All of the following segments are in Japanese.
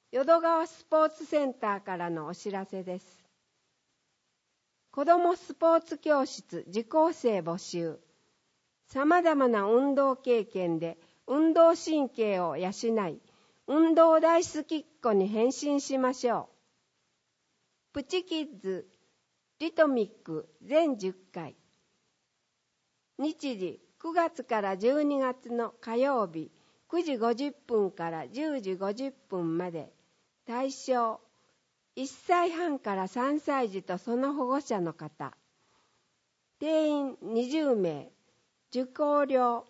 淀川スポーツセンターからのお知らせです。子どもスポーツ教室受講生募集。さまざまな運動経験で運動神経を養い、運動大好きっ子に変身しましょう。プチキッズリトミック全10回。日時9月から12月の火曜日9時50分から10時50分まで。対象1歳半から3歳児とその保護者の方。定員20名。受講料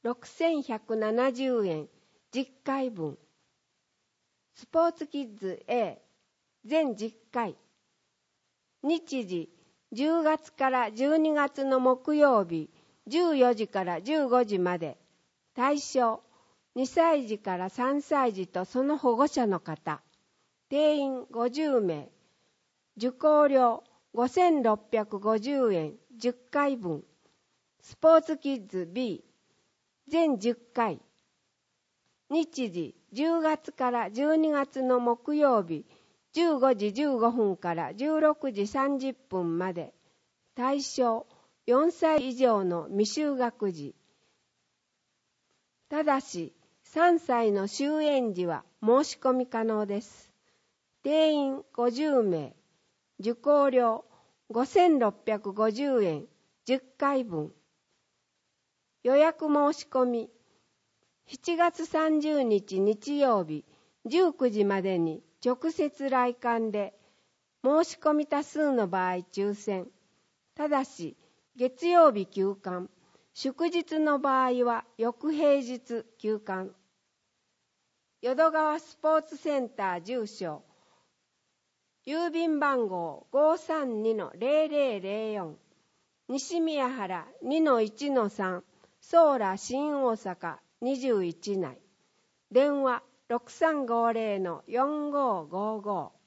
6170円10回分。スポーツキッズ A 全10回。日時10月から12月の木曜日14時から15時まで。対象2歳児から3歳児とその保護者の方。定員50名。受講料5650円10回分。スポーツキッズ B 全10回。日時10月から12月の木曜日15時15分から16時30分まで。対象4歳以上の未就学児。ただし3歳の就園児は申し込み可能です。定員50名。受講料5650円10回分。予約申し込み7月30日日曜日19時までに直接来館で、申し込み多数の場合抽選。ただし月曜日休館、祝日の場合は翌平日休館。淀川スポーツセンター住所郵便番号 532-0004 西宮原 2-1-3 ソーラ新大阪21内。電話 6350-4555